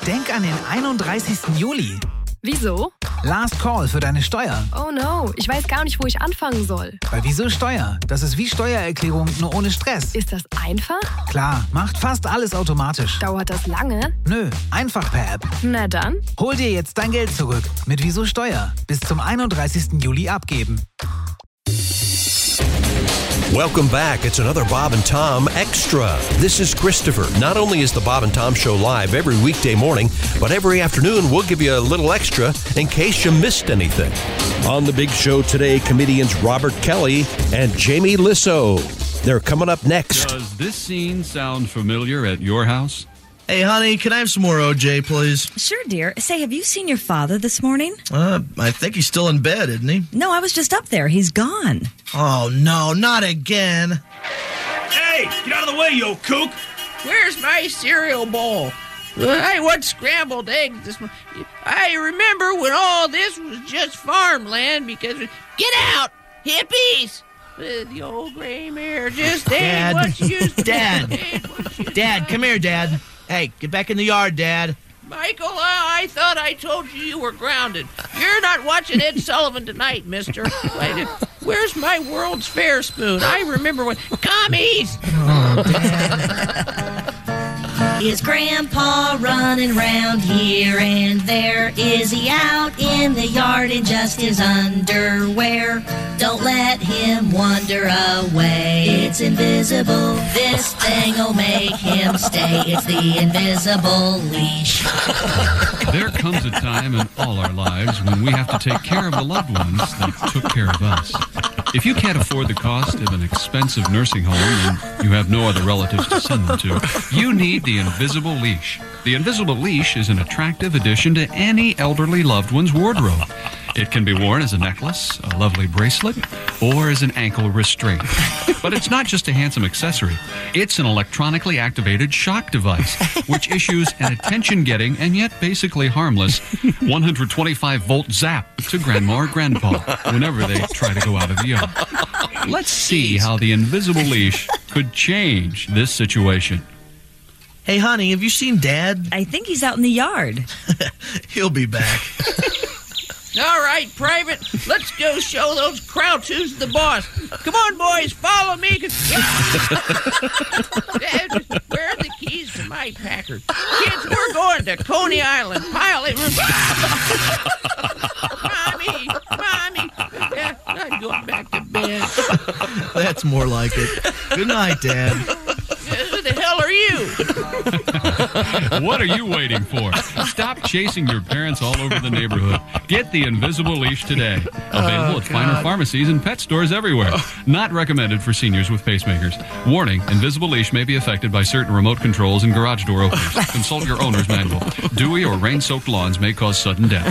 Denk an den 31. Juli. Wieso? Last Call für deine Steuer. Oh no, ich weiß gar nicht, wo ich anfangen soll. Bei Wieso Steuer? Das ist wie Steuererklärung, nur ohne Stress. Ist das einfach? Klar, macht fast alles automatisch. Dauert das lange? Nö, einfach per App. Na dann. Hol dir jetzt dein Geld zurück mit Wieso Steuer. Bis zum 31. Juli abgeben. Welcome back. It's another Bob and Tom Extra. This is Christopher. Not only is the Bob and Tom Show live every weekday morning, but every afternoon we'll give you a little extra in case you missed anything. On the big show today, comedians Robert Kelly and Jamie Lissow. They're coming up next. Does this scene sound familiar at your house? Hey, honey, can I have some more OJ, please? Sure, dear. Say, have you seen your father this morning? I think he's still in bed, isn't he? No, I was just up there. He's gone. Oh, no, not again. Hey, get out of the way, you old kook. Where's my cereal bowl? I want scrambled eggs this morning. I remember when all this was just farmland because... Get out, hippies! The old gray mare just ain't what she used to be. Dad, come here, Dad. Hey, get back in the yard, Dad. Michael, I thought I told you were grounded. You're not watching Ed Sullivan tonight, mister. Where's my World's Fair spoon? I remember when... Commies! Oh, Dad. Is Grandpa running round here and there? Is he out in the yard in just his underwear? Don't let him wander away. It's invisible. This thing'll make him stay. It's the invisible leash. There comes a time in all our lives when we have to take care of the loved ones that took care of us. If you can't afford the cost of an expensive nursing home and you have no other relatives to send them to, you need the Invisible Leash. The Invisible Leash is an attractive addition to any elderly loved one's wardrobe. It can be worn as a necklace, a lovely bracelet, or as an ankle restraint. But it's not just a handsome accessory. It's an electronically activated shock device, which issues an attention-getting and yet basically harmless 125-volt zap to Grandma or Grandpa whenever they try to go out of the yard. Let's see how the Invisible Leash could change this situation. Hey, honey, have you seen Dad? I think he's out in the yard. He'll be back. All right, Private, let's go show those Krauts who's the boss. Come on, boys, follow me. Dad, where are the keys to my Packard? Kids, we're going to Coney Island. Pile it. Mommy. Yeah, I'm going back to bed. That's more like it. Good night, Dad. Who the hell are you? What are you waiting for? Stop chasing your parents all over the neighborhood. Get the Invisible Leash today. Available at finer pharmacies and pet stores everywhere. Not recommended for seniors with pacemakers. Warning, Invisible Leash may be affected by certain remote controls and garage door openers. Consult your owner's manual. Dewy or rain-soaked lawns may cause sudden death.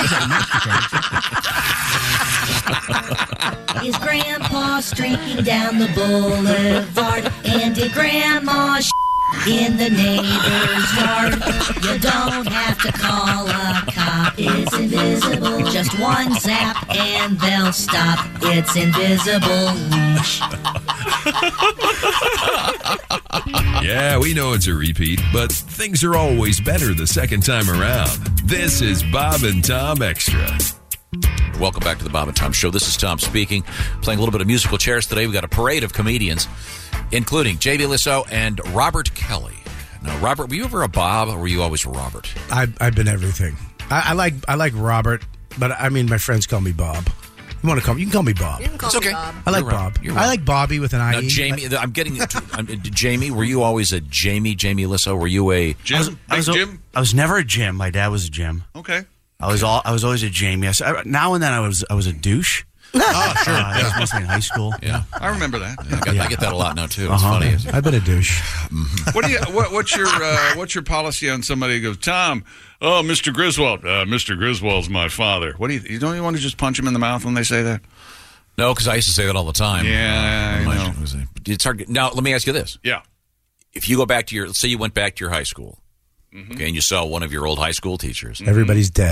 Is Grandpa streaking down the boulevard? And did Grandma in the neighbor's yard? You don't have to call a cop. It's invisible. Just one zap and they'll stop. It's Invisible Leash. Yeah, we know it's a repeat, but things are always better the second time around. This is Bob and Tom Extra. Welcome back to the Bob and Tom Show. This is Tom speaking, playing a little bit of musical chairs today. We've got a parade of comedians, including Jamie Lissow and Robert Kelly. Now, Robert, were you ever a Bob, or were you always a Robert? I've been everything. I like Robert, but I mean, my friends call me Bob. You want to call me? You can call me Bob. You can call me Bob. I like Bob. I like Bobby with an I. Now, Jamie, I'm getting Jamie. Were you always a Jamie Lissow? Were you a Jim? I was never a Jim. My dad was a Jim. Okay. I was always a Jamie. Now and then I was a douche. Oh, sure. That was mostly in high school. Yeah, I remember that. I get that a lot now too. It's funny. I've been a douche. What's your policy on somebody who goes, Tom? Oh, Mr. Griswold. Mr. Griswold's my father. What do you don't you want to just punch him in the mouth when they say that? No, because I used to say that all the time. Yeah, I know. It's hard. Now, let me ask you this. Yeah. If you go back to let's say you went back to your high school, okay, and you saw one of your old high school teachers. Everybody's dead.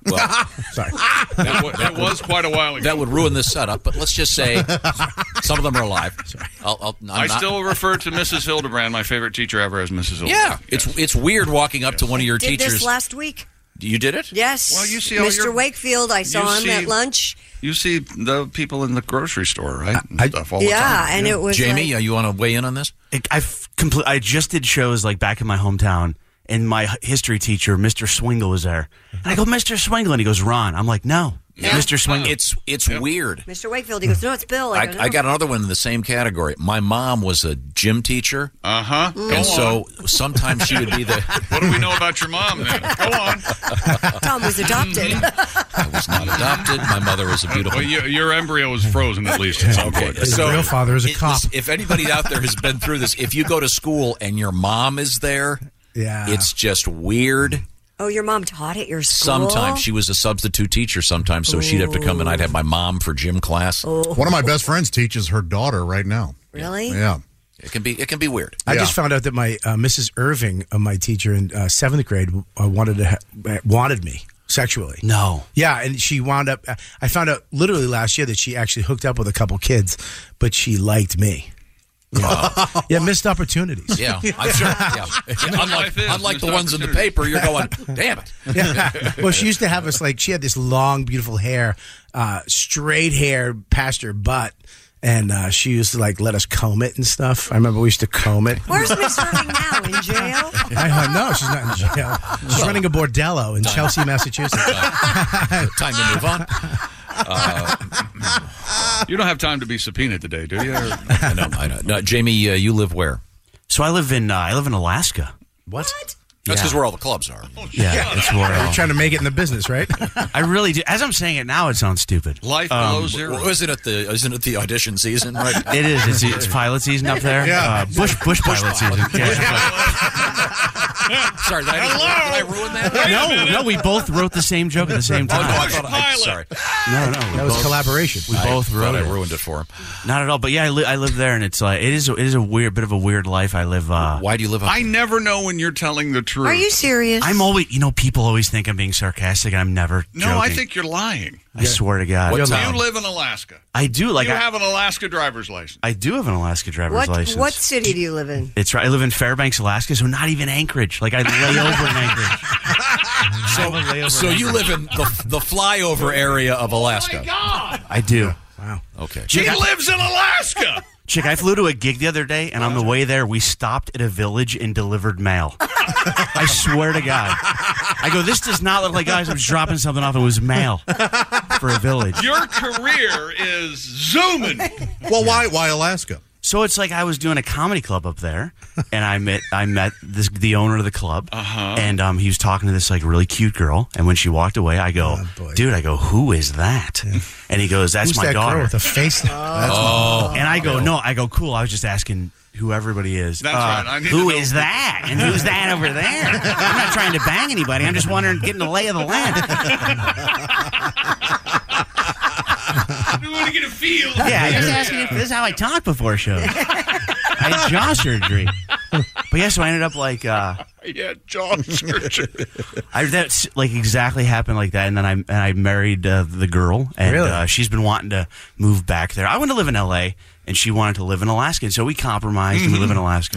Well, sorry. That was quite a while ago. That would ruin this setup, but let's just say some of them are alive. I still refer to Mrs. Hildebrand, my favorite teacher ever, as Mrs. Hildebrand. Yeah, it's weird walking up to one of your Did teachers. this last week. You did it? Yes. Well, you see all Mr. Wakefield, I saw him at lunch. You see the people in the grocery store, right? Stuff all the time. And it was Jamie, you want to weigh in on this? I just did shows like back in my hometown, and my history teacher, Mr. Swingle, was there. And I go, Mr. Swingle, and he goes, Ron. I'm like, no. Yeah. Mr. Swingle. It's weird. Mr. Wakefield, he goes, no, it's Bill. I go, "No." got another one in the same category. My mom was a gym teacher. Uh-huh. And so sometimes she would be the... What do we know about your mom then? Go on. Tom was adopted. I was not adopted. My mother was a beautiful... Well, your embryo was frozen at least at some point. His real father is a cop. If anybody out there has been through this, if you go to school and your mom is there, it's just weird. Oh, your mom taught at your school? Sometimes. She was a substitute teacher sometimes, so she'd have to come and I'd have my mom for gym class. One of my best friends teaches her daughter right now. Really? Yeah. It can be weird. I just found out that my Mrs. Irving, my teacher in 7th grade, wanted me sexually. No. Yeah, and she wound up... I found out literally last year that she actually hooked up with a couple kids, but she liked me. Yeah, missed opportunities. Yeah, I'm sure. Yeah. Unlike the ones in the paper, you're going, damn it. Yeah. Well, she used to have us she had this long, beautiful hair, straight hair past her butt, and she used to let us comb it and stuff. I remember we used to comb it. Where's Miss Irving now? In jail? No, she's not in jail. She's running a bordello in Chelsea, Massachusetts. Time to move on. You don't have time to be subpoenaed today, do you? I know. No, Jamie, you live where? So I live in Alaska. What? That's because where all the clubs are. Yeah, it's where You're trying to make it in the business, right? I really do. As I'm saying it now, it sounds stupid. Life below zero. Isn't it the audition season? Right? It is. It's pilot season up there. Yeah. Bush pilot season. Sorry, did I ruin that? No, we both wrote the same joke at the same time. Sorry. No, that was collaboration. We both wrote it. I ruined it for him. Not at all. But yeah, I live there, and it's it is a weird bit of a weird life. I live. Why do you live up there? I never know when you're telling the truth. Are you serious? I'm always, people always think I'm being sarcastic, and I'm never joking. No, I think you're lying. I swear to God. Do you live in Alaska? I do. You have an Alaska driver's license. I do have an Alaska driver's license. What city do you live in? It's right. I live in Fairbanks, Alaska, so not even Anchorage. I lay over in Anchorage. So you live in the flyover area of Alaska. Oh my God! I do. Wow. Okay. He lives in Alaska! Chick, I flew to a gig the other day, and on the way there, we stopped at a village and delivered mail. I swear to God. I go, this does not look like guys. I was dropping something off. It was mail for a village. Your career is zooming. Well, why Alaska? So it's I was doing a comedy club up there, and I met the owner of the club, and he was talking to this really cute girl, and when she walked away, I go, dude, who is that? Yeah. And he goes, that's Who's my that daughter girl with a face. And I go, no, cool. I was just asking who everybody is. That's right. Who is that? And who's that over there? I'm not trying to bang anybody. I'm just wondering, getting the lay of the land. We want to get a feel. Yeah, just asking if this is how I talk before shows. I had jaw surgery. But yeah, so I ended up yeah, jaw surgery. That's exactly happened like that, and then I married the girl, and really? She's been wanting to move back there. I wanted to live in L.A., and she wanted to live in Alaska, and so we compromised and we live in Alaska.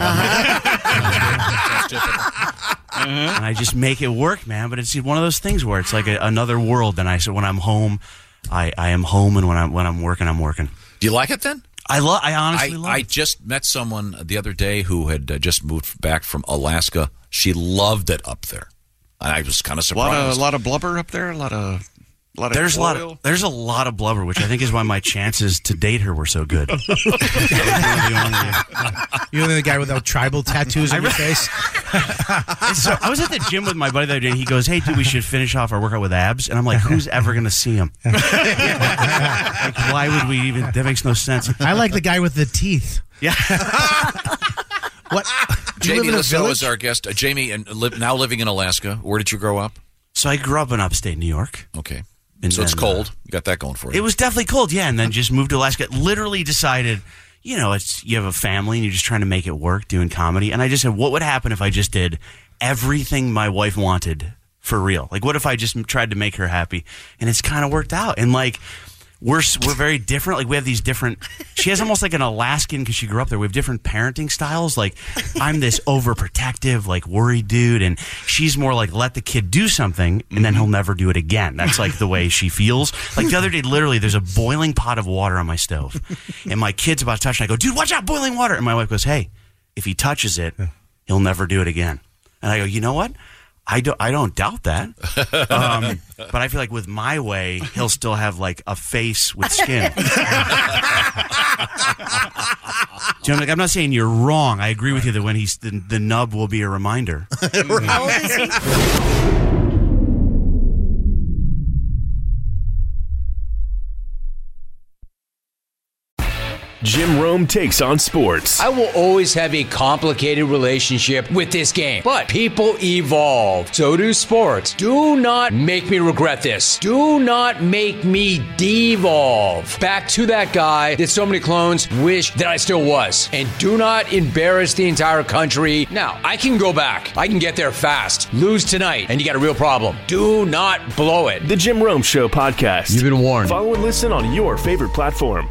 And I just make it work, man. But it's one of those things where it's like another world. And I said, when I'm home, I am home, and when I'm working, I'm working. Do you like it then? I honestly love it. I just met someone the other day who had just moved back from Alaska. She loved it up there. I was kind of surprised. A lot of blubber up there. A lot of There's oil. There's a lot of blubber, which I think is why my chances to date her were so good. You're the guy without tribal tattoos on your face. So I was at the gym with my buddy the other day, and he goes, "Hey, dude, we should finish off our workout with abs." And I'm like, "Who's ever going to see him? Why would we even? That makes no sense." I like the guy with the teeth. Yeah. What? Jamie Lissow is our guest. Jamie, now living in Alaska. Where did you grow up? So I grew up in upstate New York. Okay. And so it's cold. You got that going for you. It was definitely cold, yeah. And then just moved to Alaska. Literally decided, you have a family and you're just trying to make it work doing comedy. And I just said, what would happen if I just did everything my wife wanted for real? Like, what if I just tried to make her happy, and it's kind of worked out? And like, we're very different. Like, we have these different. She has almost like an Alaskan because she grew up there. We have different parenting styles. Like, I'm this overprotective, like worried dude, and she's more like let the kid do something, and then he'll never do it again. That's like the way she feels. Like the other day, literally, there's a boiling pot of water on my stove, and my kid's about to touch it. And I go, dude, watch out, boiling water. And my wife goes, hey, if he touches it, he'll never do it again. And I go, you know what? I don't doubt that, but I feel like with my way, he'll still have like a face with skin. Jim, like, I'm not saying you're wrong. I agree with you that when he's the nub will be a reminder. How old is he? Jim Rome takes on sports. I will always have a complicated relationship with this game, but people evolve. So do sports. Do not make me regret this. Do not make me devolve back to that guy that so many clones wish that I still was. And do not embarrass the entire country. Now, I can go back. I can get there fast. Lose tonight, and you got a real problem. Do not blow it. The Jim Rome Show podcast. You've been warned. Follow and listen on your favorite platform.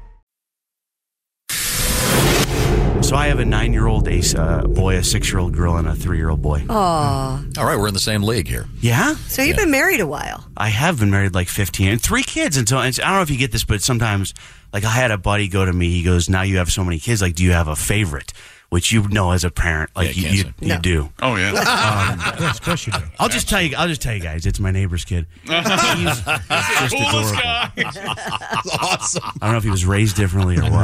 So I have a 9-year-old boy, a 6-year-old girl, and a 3-year-old boy. Aw. All right, we're in the same league here. Yeah? So you've been married a while. I have been married like 15 and 3 kids. And so I don't know if you get this, but sometimes, like, I had a buddy go to me. He goes, now you have so many kids. Like, do you have a favorite? Which you know as a parent, like you do. Oh yeah, yes, of course you do. I'll just tell you, guys. It's my neighbor's kid. He's just adorable. That's awesome. I don't know if he was raised differently or what.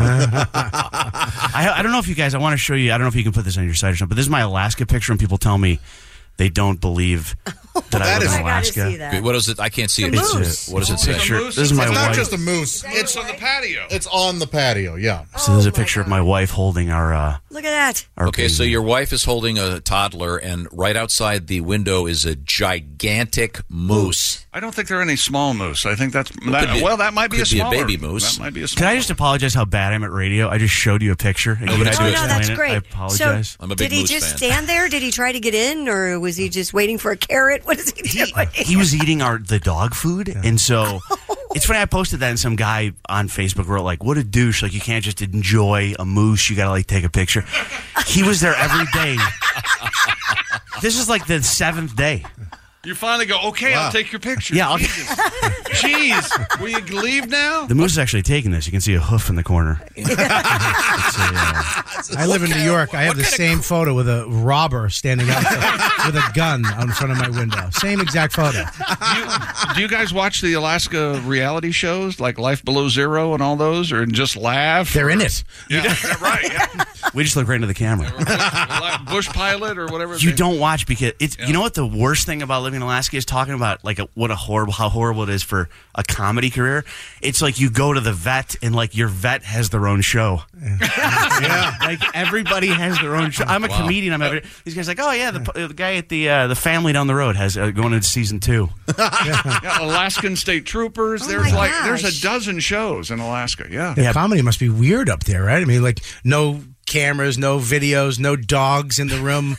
I don't know if you guys. I want to show you. I don't know if you can put this on your site or something. But this is my Alaska picture, and people tell me they don't believe that I live in Alaska. What is it? I can't see it. What does it say? This is my It's not wife. just a moose. It's on the patio. It's on the patio, yeah. So there's a picture of my wife holding our. Look at that. Okay, so your wife is holding a toddler, and right outside the window is a gigantic moose. I don't think there are any small moose. I think that might be a could smaller be a baby moose. That might be a Can I just apologize how bad I'm at radio? I just showed you a picture. And you guys Oh, to no, explain that's it. great. I apologize. So, did he just stand there? Did he try to get in, or was he just waiting for a carrot? What is he doing? He was eating the dog food, and so it's funny. I posted that, and some guy on Facebook wrote like, "What a douche! Like, you can't just enjoy a moose. You got to like take a picture." He was there every day. This is like the 7th day. You finally go, okay, I'll take your picture. Yeah, I'll Jeez, will you leave now? The moose is actually taking this. You can see a hoof in the corner. I live in New York. I have the same photo with a robber standing out with a gun out in front of my window. Same exact photo. Do you guys watch the Alaska reality shows like Life Below Zero and all those, or just laugh? They're in it. Yeah, right. Yeah. We just look right into the camera. Bush Pilot or whatever. You don't watch because it's. You know what the worst thing about living in Alaska is talking about like how horrible it is for a comedy career. It's like you go to the vet and like your vet has their own show. Yeah. Like everybody has their own show. I'm a comedian. These guys are like, oh yeah, the guy at the family down the road has going into season 2. Yeah, Alaskan State Troopers. There's a dozen shows in Alaska. Yeah, comedy must be weird up there, right? I mean, like no cameras, no videos, no dogs in the room.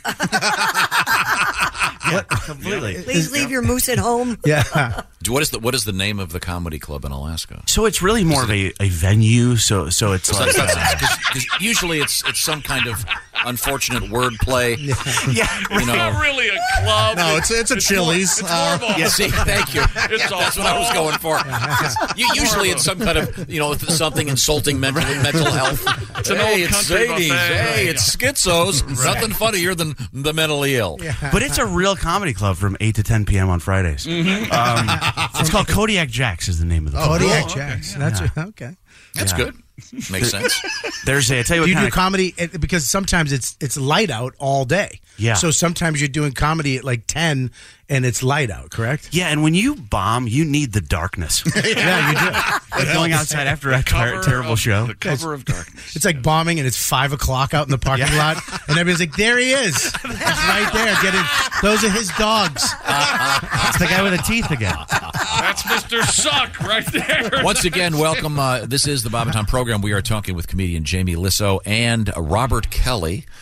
Yeah, completely. Please leave your moose at home. Yeah. What is the name of the comedy club in Alaska? So it's really more of a venue. So it's like cause usually it's some kind of unfortunate wordplay. Yeah, it's not really a club. No, it's a Chili's. It's more of a, see, thank you. That's what I was going for. Usually it's some kind of something insulting mental health. It's an old country buffet. Hey, it's schizos. Right. Nothing funnier than the mentally ill. Yeah. But it's a real comedy club from 8 to 10 p.m. on Fridays. Mm-hmm. It's called Kodiak Jacks is the name of the club. Kodiak Jacks. That's okay. That's good. Makes sense. There's I tell you what, do you do comedy because sometimes it's light out all day. Yeah. So sometimes you're doing comedy at like 10 and it's light out, correct? Yeah, and when you bomb, you need the darkness. Yeah, you do. Like going outside after a terrible show. The cover of darkness. It's like bombing and it's 5 o'clock out in the parking lot and everybody's like, there he is. He's right there. Those are his dogs. It's the guy with the teeth again. That's Mr. Suck right there. Once again, welcome. This is the Bob and Tom program. We are talking with comedian Jamie Lissow and Robert Kelly.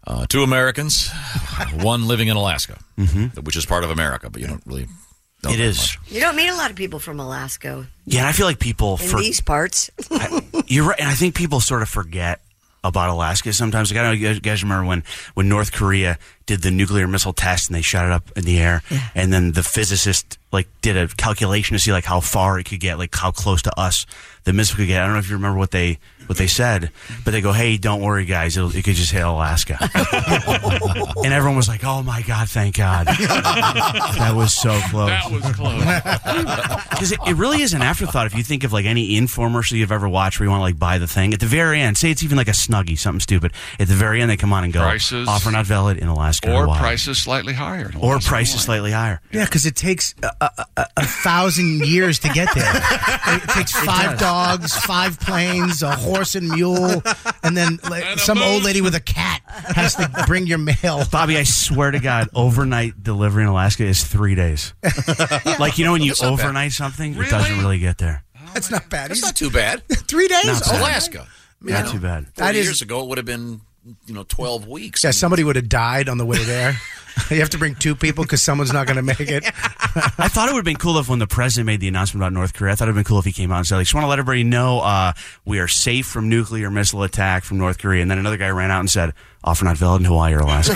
2 Americans, one living in Alaska, which is part of America, but you don't really know It that is. much. You don't meet a lot of people from Alaska Yeah, and I feel like people in these parts. You're right, and I think people sort of forget about Alaska sometimes. Like, I don't know, you guys remember when North Korea did the nuclear missile test and they shot it up in the air, and then the physicist did a calculation to see how far it could get, how close to us the missile could get. I don't know if you remember what they said, but they go, "Hey, don't worry, guys, it could just hit Alaska." And everyone was like, "Oh my God, thank God!" That was so close. That was close. Because it really is an afterthought. If you think of any infomercial you've ever watched where you want to buy the thing, at the very end, say it's even a Snuggie, something stupid. At the very end, they come on and go, Prices. "Offer not valid in Alaska Or Hawaii." prices slightly higher. in Or Alaska, prices Hawaii. slightly higher. Yeah, because it takes 1,000 years to get there. It takes 5 dogs, 5 planes, a horse and mule, and then some old lady with a cat has to bring your mail. Bobby, I swear to God, overnight delivery in Alaska is 3 days. When you That's not bad. overnight something, it doesn't really get there. That's not bad. That's not too bad. 3 days? Not bad. Alaska. Not too bad. 40 years ago, it would have been 12 weeks. Yeah, somebody would have died on the way there. You have to bring 2 people because someone's not going to make it. I thought it would have been cool if when the president made the announcement about North Korea, I thought it would have been cool if he came out and said, just want to let everybody know we are safe from nuclear missile attack from North Korea. And then another guy ran out and said, offer not valid in Hawaii or Alaska.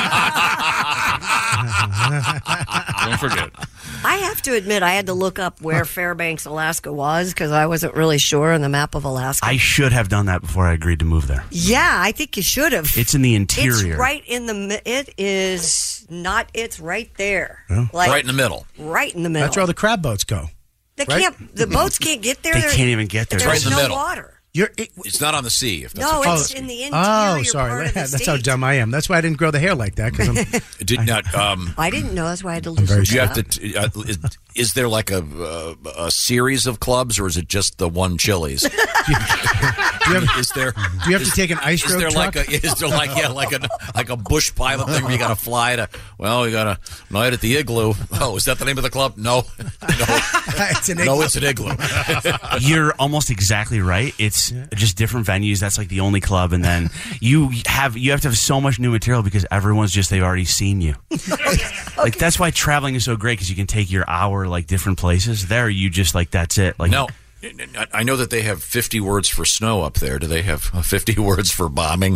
Don't forget. I have to admit, I had to look up where Fairbanks, Alaska was because I wasn't really sure on the map of Alaska. I should have done that before I agreed to move there. Yeah, I think you should have. It's in the interior. It's right in the. It is not. It's right there. Yeah. Right in the middle. Right in the middle. That's where all the crab boats go. They right? can't. The boats can't get there. They can't even get there. It's right in the There's no middle. water. It's not on the sea. If that's No, what you're it's asking. in the interior. Oh, sorry. Part of the That's how state. dumb I am. That's why I didn't grow the hair like that. Because Did not. I didn't know. That's why I had to I'm very listen. Do you to have to? Is there a series of clubs, or is it just the one Chili's? Is there? Do you have to take an ice Is road there truck? like a bush pilot thing where you got to fly to? Well, you got a night at the Igloo. Oh, is that the name of the club? No, It's an no, it's an Igloo. You're almost exactly right. It's just different venues. That's the only club, and then you have to have so much new material because everyone's they've already seen you. That's why traveling is so great because you can take your hour different places. There, you just that's it. No. I know that they have 50 words for snow up there. Do they have 50 words for bombing?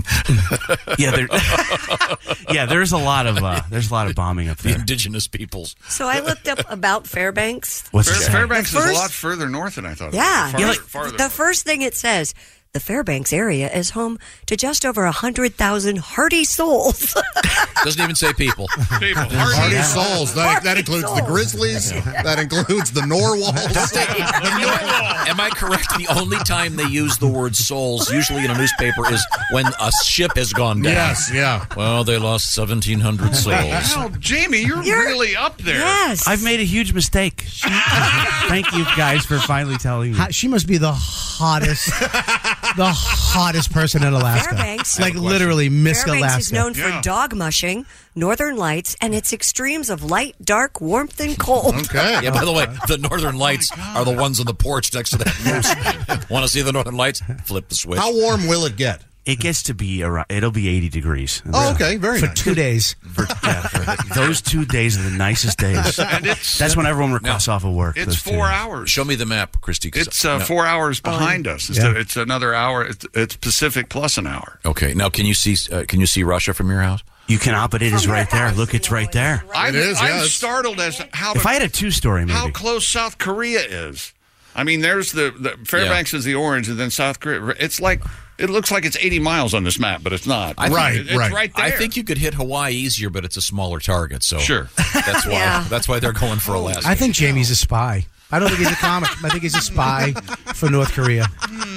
Yeah, there's a lot of bombing up The there. indigenous peoples. So I looked up about Fairbanks. What's it say? Fairbanks The is a first- lot further north than I thought. Yeah. It was. Farther. The first thing it says, the Fairbanks area is home to just over 100,000 hardy souls. Doesn't even say people. People. Hardy souls. That Hardy includes souls. the Grizzlies. That includes the Norwalls. Am I correct? The only time they use the word souls, usually in a newspaper, is when a ship has gone down. Yes, yeah. Well, they lost 1,700 souls. Wow, Jamie, you're really up there. Yes. I've made a huge mistake. Thank you guys for finally telling me. She must be the hottest person in Alaska. Fairbanks. Literally Miss Fairbanks Alaska. is known for dog mushing, northern lights, and its extremes of light, dark, warmth, and cold. Okay. Yeah, by the way, the northern lights are the ones on the porch next to that moose. Want to see the northern lights? Flip the switch. How warm will it get? It gets to be around. It'll be 80 degrees. Oh, okay. Very For nice. 2 days. For those 2 days are the nicest days. That's when everyone requests off of work. It's those 2 4 days. hours. Show me the map, Christy. It's 4 hours behind us. It's another hour. It's Pacific plus an hour. Okay. Now, can you see Russia from your house? You cannot, but it is right there. Look, it's right there. I'm yes. startled as how If I had a 2-story, maybe. how close South Korea is. I mean, there's the Fairbanks is the orange, and then South Korea. It's it looks like it's 80 miles on this map, but it's not. I think- It's right there. I think you could hit Hawaii easier, but it's a smaller target. So Sure. that's why. Yeah. That's why they're going for Alaska. I think Jamie's a spy. I don't think he's a comic. I think he's a spy for North Korea.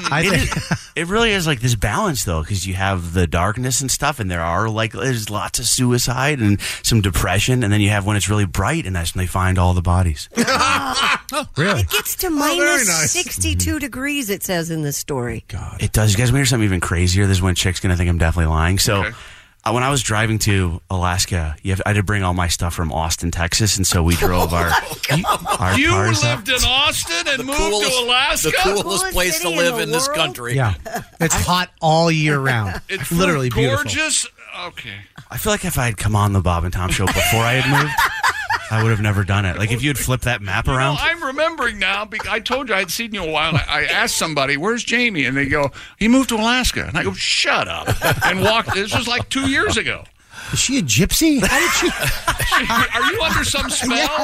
It really is this balance, though, because you have the darkness and stuff, and there's lots of suicide and some depression, and then you have when it's really bright, and that's when they find all the bodies. Really? It gets to very minus nice. 62 degrees, it says in this story. It does. You guys want to hear something even crazier? This is when chick's going to think I'm definitely lying. So when I was driving to Alaska, I had to bring all my stuff from Austin, Texas, and so we drove our You cars up. lived in Austin and moved to Alaska? The coolest place to city in live the in this world? country. Yeah. It's hot all year round. It's literally for beautiful. gorgeous Okay. I feel like if I had come on the Bob and Tom show before I had moved, I would have never done it. Like if you had flipped that map around. I'm remembering now. I told you I'd seen you a while. I asked somebody, "Where's Jamie?" And they go, "He moved to Alaska." And I go, "Shut up!" And walked. This was like 2 years ago. Is she a gypsy? How did she? Are you under some spell?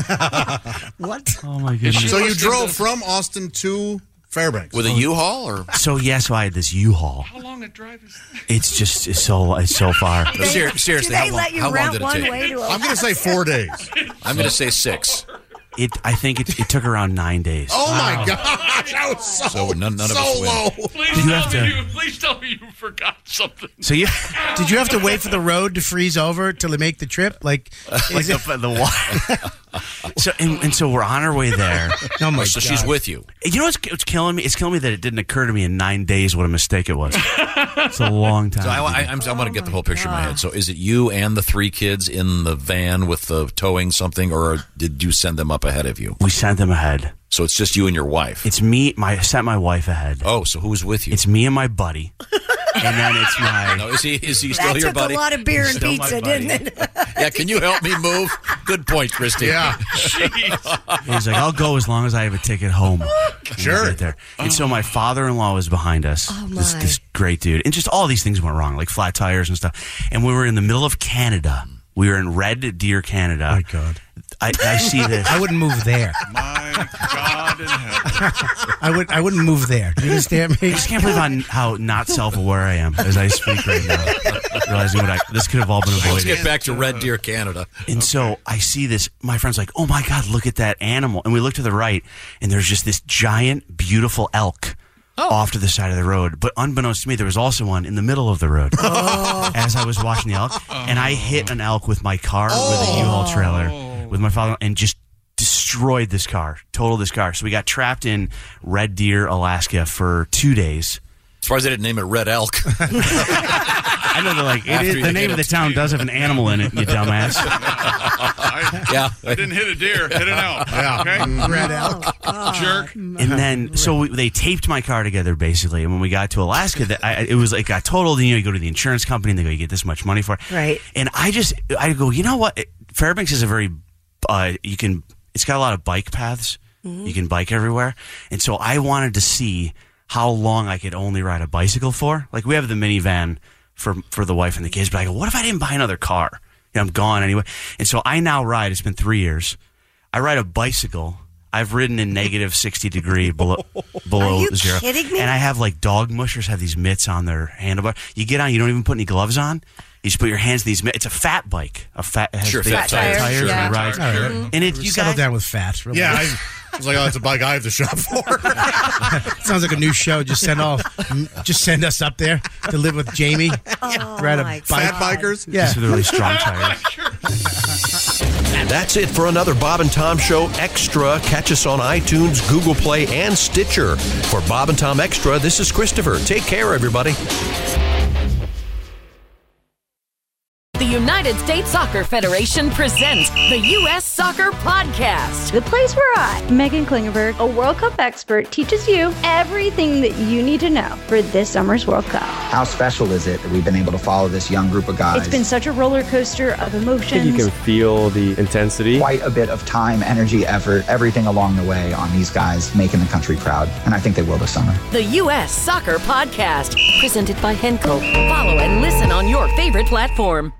What? Oh my goodness! So you drove from Austin to Fairbanks with a U-Haul, or so I had this U-Haul. How long a drive is that? It's so far. Seriously, Do they let you how long route did it one take? way to I'm going to say 4 days. I'm going to say 6. I think it took around 9 days. Oh my gosh, I was so none of so us win. low. Please tell me you forgot something. So did you have to wait for the road to freeze over till they make the trip? Like the water. So we're on our way there. Oh my So God. she's with you. You know what's killing me? It's killing me that it didn't occur to me in 9 days what a mistake it was. It's a long time. So I want to get the whole picture in my head. So is it you and the 3 kids in the van with the towing something, or did you send them up ahead of you? We sent them ahead. So it's just you and your wife. It's me. I sent my wife ahead. Oh, so who's with you? It's me and my buddy. And then it's my. No, is he still That your took buddy? a lot of beer and Still my pizza, buddy. didn't it? Yeah, can you help me move? Good point, Christy. Yeah. And he's like, I'll go as long as I have a ticket home. Sure. Get there. And so my father-in-law was behind us. Oh, this my. this great dude. And just all these things went wrong, like flat tires and stuff. And we were in the middle of Canada. We were in Red Deer, Canada. Oh my God. I see this. I wouldn't move there. My God in heaven. I wouldn't move there. Do you understand me? I just can't believe how not self-aware I am as I speak right now. Realizing this could have all been Let's avoided. get back to Red Deer, Canada. And so I see this. My friend's like, "Oh my God, look at that animal!" And we look to the right, and there's just this giant, beautiful elk off to the side of the road. But unbeknownst to me, there was also one in the middle of the road as I was watching the elk, and I hit an elk with my car with a U-Haul trailer with my father, and just destroyed this car, totaled this car. So we got trapped in Red Deer, Alaska for 2 days. Surprised they didn't name it Red Elk. I know they're like, the name of the town does have an animal in it, you dumbass. Yeah. I didn't hit a deer, hit an elk. Yeah. Okay? Red elk. Jerk. And then, so they taped my car together, basically. And when we got to Alaska, it was like, got totaled. And, you go to the insurance company, and they go, you get this much money for it. Right. And I go, you know what? Fairbanks is a very, it's got a lot of bike paths. Mm-hmm. You can bike everywhere. And so I wanted to see how long I could only ride a bicycle for. Like, we have the minivan for the wife and the kids, but I go, what if I didn't buy another car? I'm gone anyway. And so I now ride, it's been 3 years. I ride a bicycle. I've ridden in negative 60 degree below Are you zero. kidding me? And I have like dog mushers have these mitts on their handlebar. You get on, you don't even put any gloves on. You just put your hands in these mitts. It's a fat bike. It has Sure, big fat tires. tires. Sure, And fat rides. tires. All right. And You settle down with fat. Really. Yeah, I was like, oh, that's a bike I have to shop for. Sounds like a new show. Just send us up there to live with Jamie. Ride a bike. Fat bikers? Yeah. These are the really strong tires. That's it for another Bob and Tom Show Extra. Catch us on iTunes, Google Play, and Stitcher. For Bob and Tom Extra, this is Christopher. Take care, everybody. The United States Soccer Federation presents the U.S. Soccer Podcast. The place where I, Megan Klingenberg, a World Cup expert, teaches you everything that you need to know for this summer's World Cup. How special is it that we've been able to follow this young group of guys? It's been such a roller coaster of emotions. I think you can feel the intensity. Quite a bit of time, energy, effort, everything along the way on these guys making the country proud. And I think they will this summer. The U.S. Soccer Podcast, presented by Henkel. Follow and listen on your favorite platform.